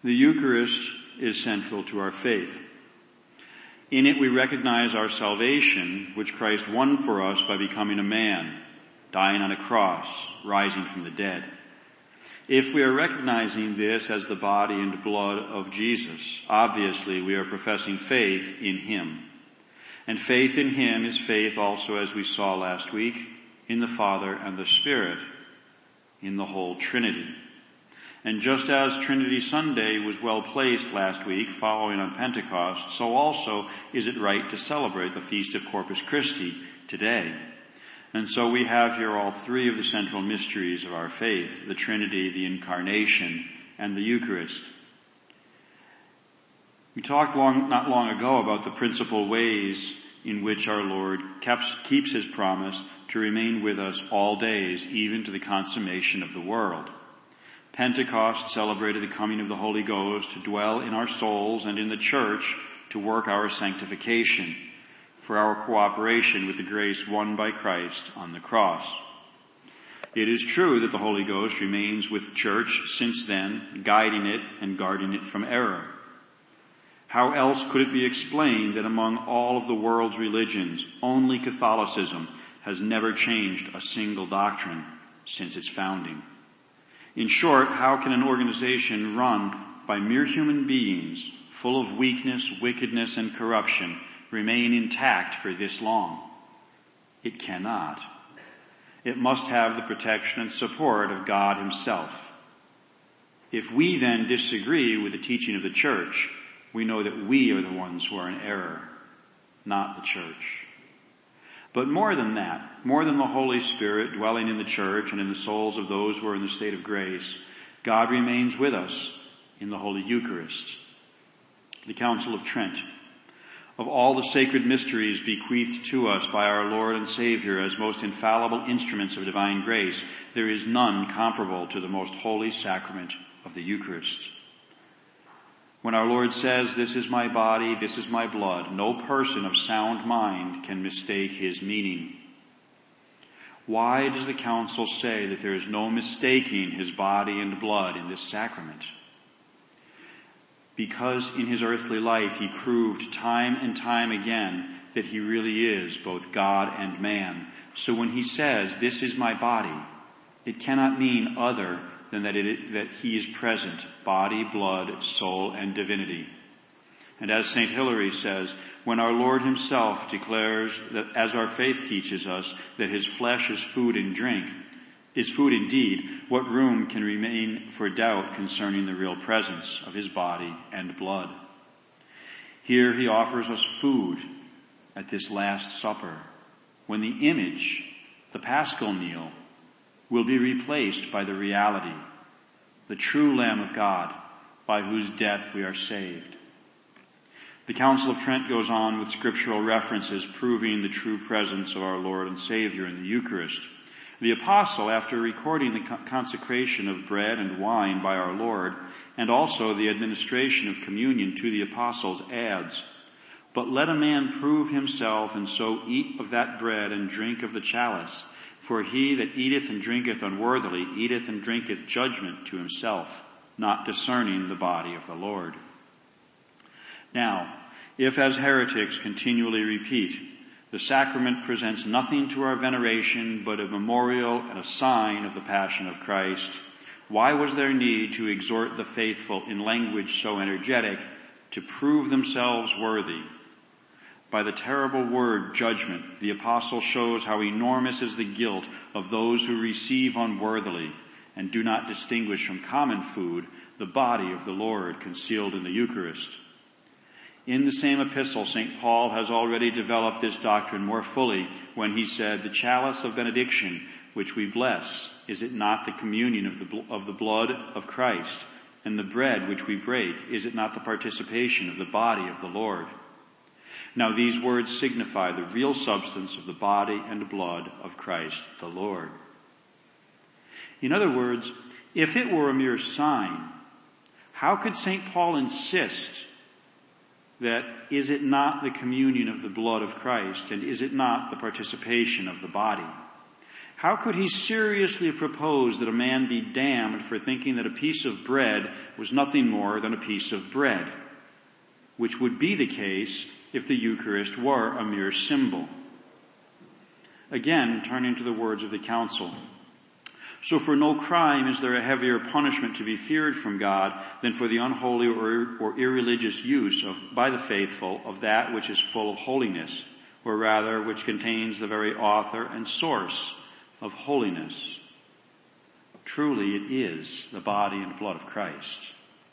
The Eucharist is central to our faith. In it we recognize our salvation, which Christ won for us by becoming a man, dying on a cross, rising from the dead. If we are recognizing this as the body and blood of Jesus, obviously we are professing faith in him. And faith in him is faith also, as we saw last week, in the Father and the Spirit, in the whole Trinity. And just as Trinity Sunday was well placed last week, following on Pentecost, so also is it right to celebrate the Feast of Corpus Christi today. And so we have here all three of the central mysteries of our faith, the Trinity, the Incarnation, and the Eucharist. We talked not long ago about the principal ways in which our Lord keeps his promise to remain with us all days, even to the consummation of the world. Pentecost celebrated the coming of the Holy Ghost to dwell in our souls and in the church to work our sanctification, for our cooperation with the grace won by Christ on the cross. It is true that the Holy Ghost remains with the church since then, guiding it and guarding it from error. How else could it be explained that among all of the world's religions, only Catholicism has never changed a single doctrine since its founding? In short, how can an organization run by mere human beings, full of weakness, wickedness, and corruption, remain intact for this long? It cannot. It must have the protection and support of God himself. If we then disagree with the teaching of the church, we know that we are the ones who are in error, not the church. But more than that, more than the Holy Spirit dwelling in the church and in the souls of those who are in the state of grace, God remains with us in the Holy Eucharist. The Council of Trent. Of all the sacred mysteries bequeathed to us by our Lord and Savior as most infallible instruments of divine grace, there is none comparable to the most holy sacrament of the Eucharist. When our Lord says, "This is my body, this is my blood," no person of sound mind can mistake his meaning. Why does the Council say that there is no mistaking his body and blood in this sacrament? Because in his earthly life he proved time and time again that he really is both God and man. So when he says, "This is my body," it cannot mean other than that he is present, body, blood, soul, and divinity. And as St. Hilary says, when our Lord himself declares that, as our faith teaches us, that his flesh is food and drink, is food indeed, what room can remain for doubt concerning the real presence of his body and blood? Here he offers us food at this Last Supper, when the image, the Paschal meal, will be replaced by the reality, the true Lamb of God, by whose death we are saved. The Council of Trent goes on with scriptural references proving the true presence of our Lord and Savior in the Eucharist. The Apostle, after recording the consecration of bread and wine by our Lord, and also the administration of communion to the apostles, adds, "But let a man prove himself, and so eat of that bread and drink of the chalice. For he that eateth and drinketh unworthily eateth and drinketh judgment to himself, not discerning the body of the Lord." Now, if as heretics continually repeat, the sacrament presents nothing to our veneration but a memorial and a sign of the passion of Christ, why was there need to exhort the faithful in language so energetic to prove themselves worthy? By the terrible word judgment, the apostle shows how enormous is the guilt of those who receive unworthily and do not distinguish from common food the body of the Lord concealed in the Eucharist. In the same epistle, St. Paul has already developed this doctrine more fully when he said, "The chalice of benediction which we bless, is it not the communion of the blood of Christ? And the bread which we break, is it not the participation of the body of the Lord?" Now these words signify the real substance of the body and blood of Christ the Lord. In other words, if it were a mere sign, how could St. Paul insist that is it not the communion of the blood of Christ, and is it not the participation of the body? How could he seriously propose that a man be damned for thinking that a piece of bread was nothing more than a piece of bread, which would be the case if the Eucharist were a mere symbol? Again, turning to the words of the council. So for no crime is there a heavier punishment to be feared from God than for the unholy or irreligious use by the faithful of that which is full of holiness, or rather which contains the very author and source of holiness. Truly it is the body and blood of Christ.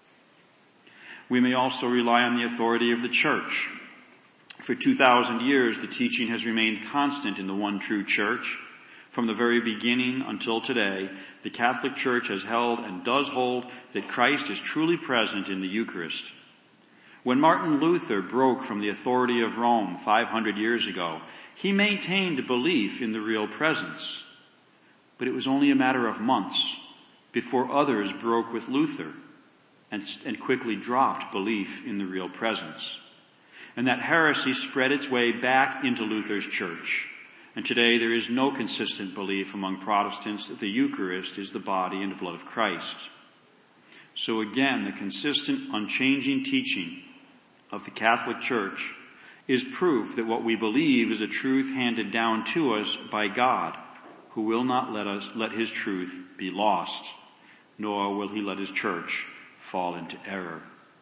We may also rely on the authority of the Church. For 2,000 years, the teaching has remained constant in the one true Church. From the very beginning until today, the Catholic Church has held and does hold that Christ is truly present in the Eucharist. When Martin Luther broke from the authority of Rome 500 years ago, he maintained belief in the real presence. But it was only a matter of months before others broke with Luther and quickly dropped belief in the real presence. And that heresy spread its way back into Luther's church. And today there is no consistent belief among Protestants that the Eucharist is the body and blood of Christ. So again, the consistent, unchanging teaching of the Catholic Church is proof that what we believe is a truth handed down to us by God, who will not let his truth be lost, nor will he let his church fall into error.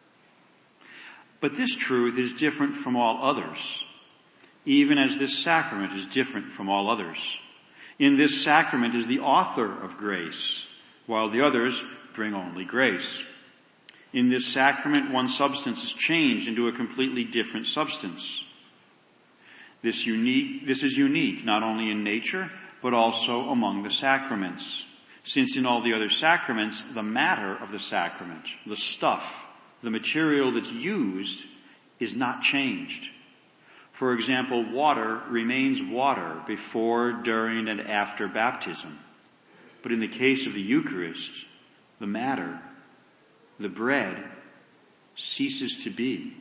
But this truth is different from all others, even as this sacrament is different from all others. In this sacrament is the author of grace, while the others bring only grace. In this sacrament, one substance is changed into a completely different substance. This is unique not only in nature, but also among the sacraments, since in all the other sacraments, the matter of the sacrament, the stuff, the material that's used, is not changed. For example, water remains water before, during, and after baptism. But in the case of the Eucharist, the matter, the bread, ceases to be.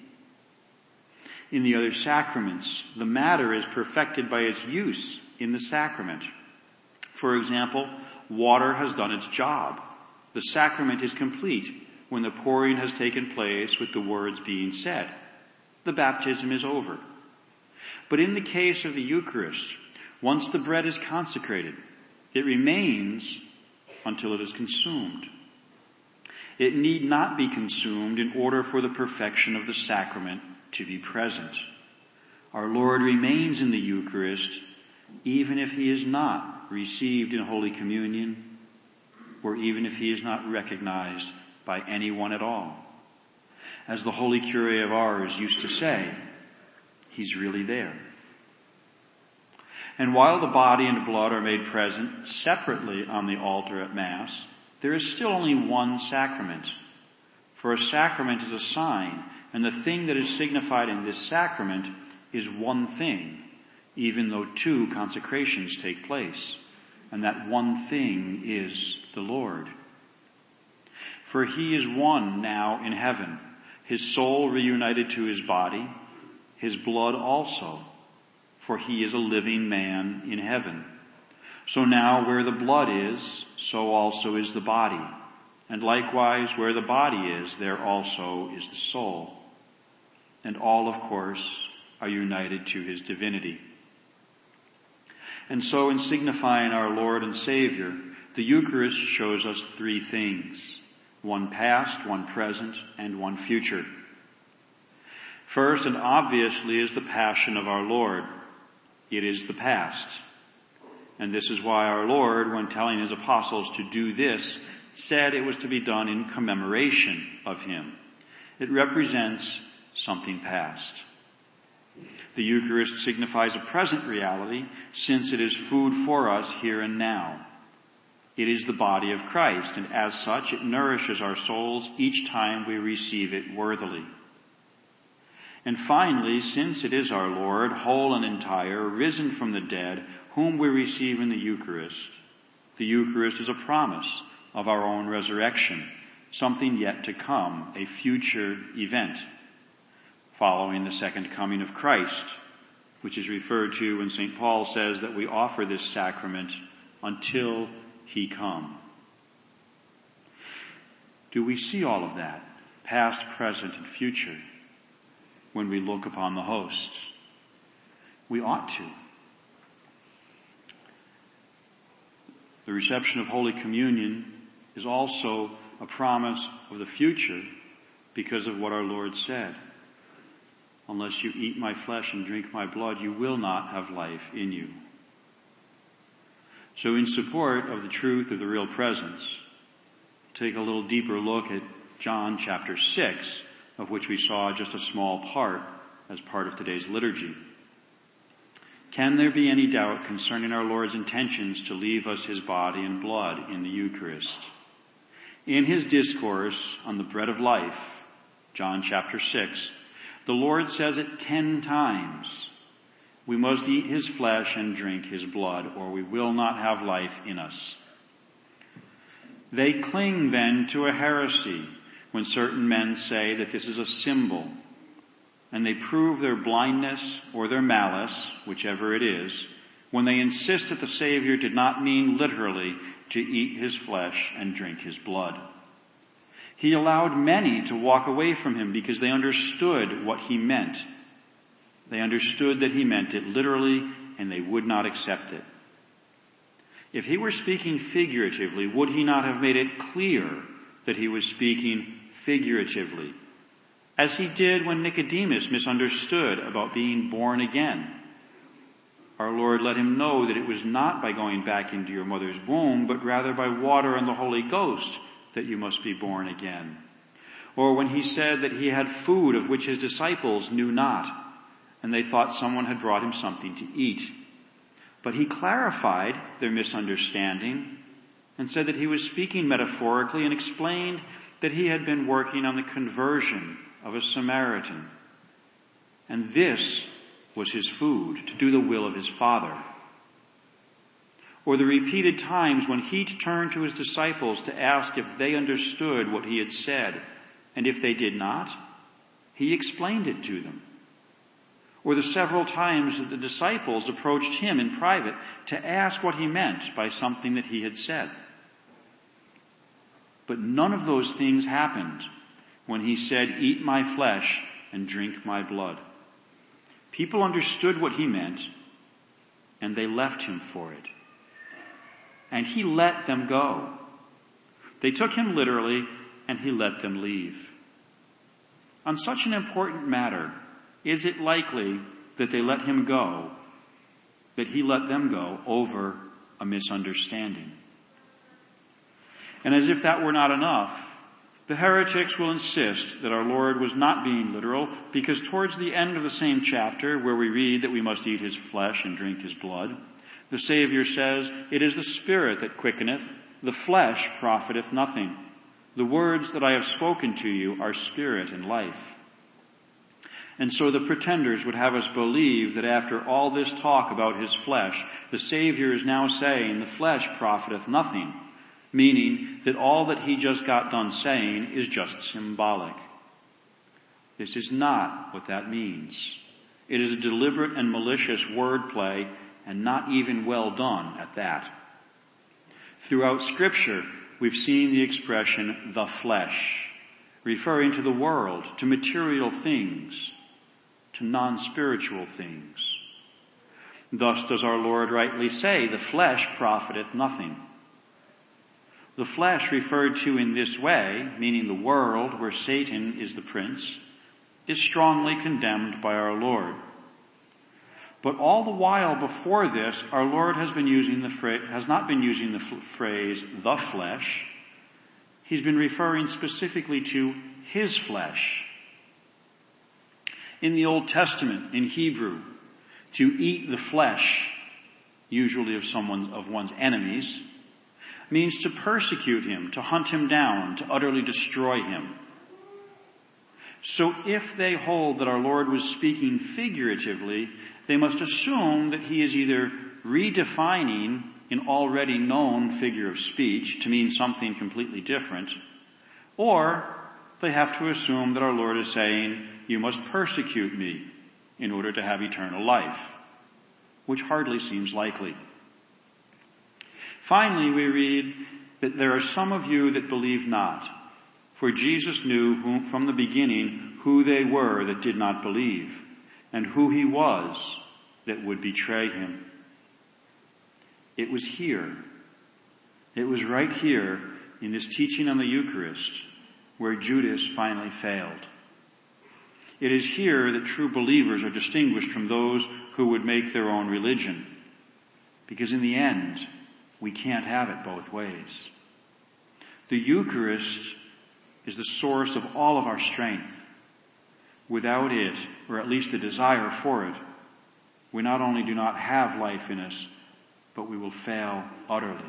In the other sacraments, the matter is perfected by its use in the sacrament. For example, water has done its job. The sacrament is complete when the pouring has taken place with the words being said. The baptism is over. But in the case of the Eucharist, once the bread is consecrated, it remains until it is consumed. It need not be consumed in order for the perfection of the sacrament to be present. Our Lord remains in the Eucharist even if he is not received in Holy Communion, or even if he is not recognized by anyone at all. As the holy curé of ours used to say, he's really there. And while the body and blood are made present separately on the altar at Mass, there is still only one sacrament. For a sacrament is a sign, and the thing that is signified in this sacrament is one thing, even though two consecrations take place. And that one thing is the Lord. For he is one now in heaven, his soul reunited to his body, his blood also, for he is a living man in heaven. So now where the blood is, so also is the body. And likewise where the body is, there also is the soul. And all, of course, are united to his divinity. And so in signifying our Lord and Savior, the Eucharist shows us three things: one past, one present, and one future. First and obviously is the passion of our Lord. It is the past. And this is why our Lord, when telling his apostles to do this, said it was to be done in commemoration of him. It represents something past. The Eucharist signifies a present reality, since it is food for us here and now. It is the body of Christ, and as such it nourishes our souls each time we receive it worthily. And finally, since it is our Lord, whole and entire, risen from the dead, whom we receive in the Eucharist is a promise of our own resurrection, something yet to come, a future event, following the second coming of Christ, which is referred to when St. Paul says that we offer this sacrament until he come. Do we see all of that, past, present, and future, when we look upon the host? We ought to. The reception of Holy Communion is also a promise of the future because of what our Lord said. Unless you eat my flesh and drink my blood, you will not have life in you. So in support of the truth of the real presence, take a little deeper look at John chapter 6, of which we saw just a small part as part of today's liturgy. Can there be any doubt concerning our Lord's intentions to leave us his body and blood in the Eucharist? In his discourse on the bread of life, John chapter 6, the Lord says it 10 times. We must eat his flesh and drink his blood, or we will not have life in us. They cling then to a heresy when certain men say that this is a symbol, and they prove their blindness or their malice, whichever it is, when they insist that the Savior did not mean literally to eat his flesh and drink his blood. He allowed many to walk away from him because they understood what he meant. They understood that he meant it literally, and they would not accept it. If he were speaking figuratively, would he not have made it clear that he was speaking figuratively, as he did when Nicodemus misunderstood about being born again? Our Lord let him know that it was not by going back into your mother's womb, but rather by water and the Holy Ghost that you must be born again. Or when he said that he had food of which his disciples knew not, and they thought someone had brought him something to eat. But he clarified their misunderstanding and said that he was speaking metaphorically, and explained that he had been working on the conversion of a Samaritan. And this was his food, to do the will of his Father. Or the repeated times when he turned to his disciples to ask if they understood what he had said, and if they did not, he explained it to them. Or the several times that the disciples approached him in private to ask what he meant by something that he had said. But none of those things happened when he said, "Eat my flesh and drink my blood." People understood what he meant, and they left him for it. And he let them go. They took him literally, and he let them leave. On such an important matter, is it likely that they let him go, that he let them go over a misunderstanding? And as if that were not enough, the heretics will insist that our Lord was not being literal, because towards the end of the same chapter, where we read that we must eat his flesh and drink his blood, the Savior says, "It is the Spirit that quickeneth, the flesh profiteth nothing. The words that I have spoken to you are spirit and life." And so the pretenders would have us believe that after all this talk about his flesh, the Savior is now saying the flesh profiteth nothing, meaning that all that he just got done saying is just symbolic. This is not what that means. It is a deliberate and malicious wordplay, and not even well done at that. Throughout Scripture, we've seen the expression "the flesh," referring to the world, to material things, to non-spiritual things. Thus does our Lord rightly say, "The flesh profiteth nothing." The flesh referred to in this way, meaning the world where Satan is the prince, is strongly condemned by our Lord. But all the while before this, our Lord has not been using the phrase "the flesh." He's been referring specifically to his flesh. In the Old Testament, in Hebrew, to eat the flesh, usually of one's enemies, means to persecute him, to hunt him down, to utterly destroy him. So if they hold that our Lord was speaking figuratively, they must assume that he is either redefining an already known figure of speech to mean something completely different, or they have to assume that our Lord is saying, "You must persecute me in order to have eternal life," which hardly seems likely. Finally, we read that there are some of you that believe not. For Jesus knew from the beginning who they were that did not believe, and who he was that would betray him. It was here. It was right here in this teaching on the Eucharist where Judas finally failed. It is here that true believers are distinguished from those who would make their own religion. Because in the end, we can't have it both ways. The Eucharist is the source of all of our strength. Without it, or at least the desire for it, we not only do not have life in us, but we will fail utterly.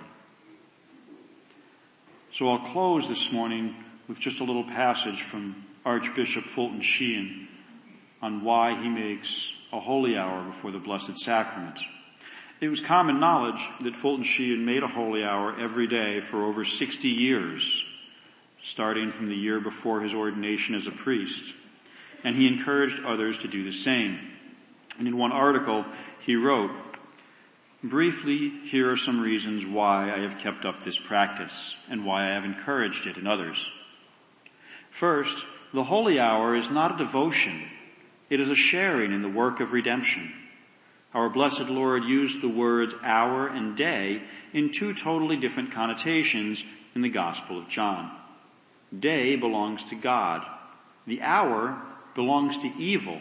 So I'll close this morning with just a little passage from Archbishop Fulton Sheen on why he makes a holy hour before the Blessed Sacrament. It was common knowledge that Fulton Sheen made a holy hour every day for over 60 years, starting from the year before his ordination as a priest. And he encouraged others to do the same. And in one article, he wrote, "Briefly, here are some reasons why I have kept up this practice and why I have encouraged it in others. First, the holy hour is not a devotion. It is a sharing in the work of redemption. Our blessed Lord used the words hour and day in two totally different connotations in the Gospel of John. Day belongs to God. The hour belongs to evil.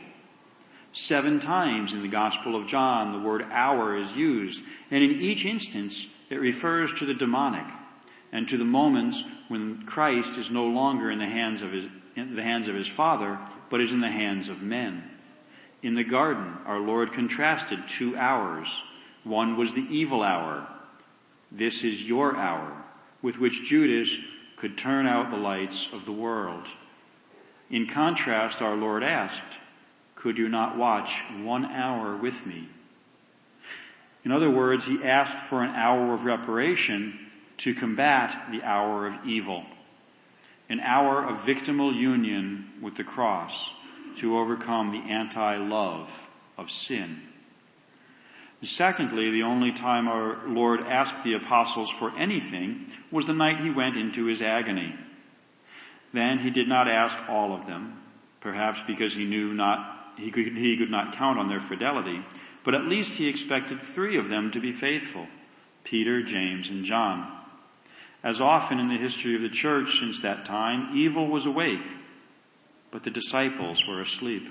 7 times in the Gospel of John, the word hour is used, and in each instance, it refers to the demonic and to the moments when Christ is no longer in the hands of his Father, but is in the hands of men. In the garden, our Lord contrasted 2 hours. One was the evil hour. This is your hour, with which Judas could turn out the lights of the world. In contrast, our Lord asked, 'Could you not watch 1 hour with me?' In other words, he asked for an hour of reparation to combat the hour of evil, an hour of victimal union with the cross to overcome the anti-love of sin. Secondly, the only time our Lord asked the apostles for anything was the night he went into his agony. Then he did not ask all of them, perhaps because he knew he could not count on their fidelity, but at least he expected 3 of them to be faithful, Peter, James, and John. As often in the history of the church since that time, evil was awake, but the disciples were asleep.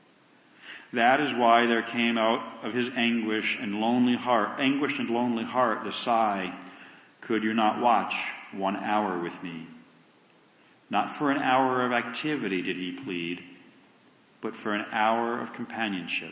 That is why there came out of his anguished and lonely heart the sigh, 'Could you not watch 1 hour with me?' Not for an hour of activity did he plead, but for an hour of companionship.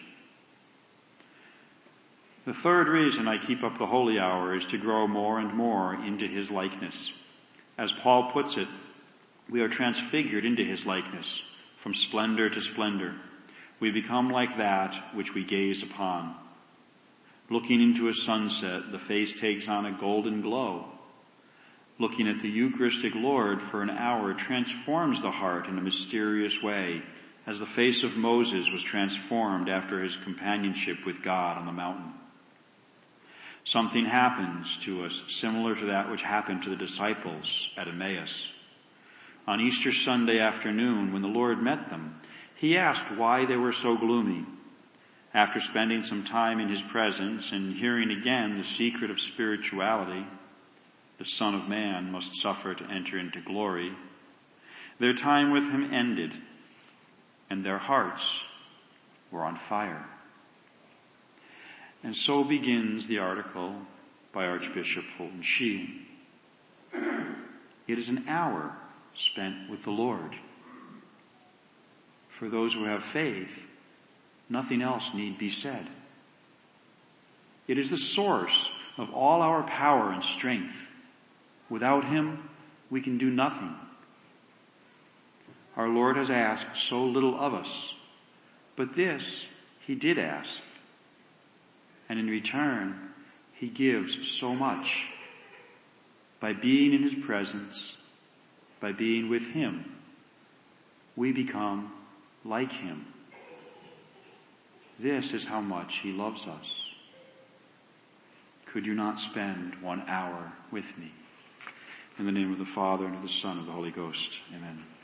The third reason I keep up the holy hour is to grow more and more into his likeness. As Paul puts it, we are transfigured into his likeness, from splendor to splendor. We become like that which we gaze upon. Looking into a sunset, the face takes on a golden glow. Looking at the Eucharistic Lord for an hour transforms the heart in a mysterious way, as the face of Moses was transformed after his companionship with God on the mountain. Something happens to us similar to that which happened to the disciples at Emmaus. On Easter Sunday afternoon, when the Lord met them, he asked why they were so gloomy. After spending some time in his presence and hearing again the secret of spirituality, the Son of Man must suffer to enter into glory, their time with him ended, and their hearts were on fire. And so begins the article by Archbishop Fulton Sheen. It is an hour spent with the Lord. For those who have faith, nothing else need be said. It is the source of all our power and strength. Without him, we can do nothing. Our Lord has asked so little of us, but this he did ask. And in return, he gives so much. By being in his presence, by being with him, we become like him. This is how much he loves us. could you not spend 1 hour with me? In the name of the Father, and of the Son, and of the Holy Ghost. Amen.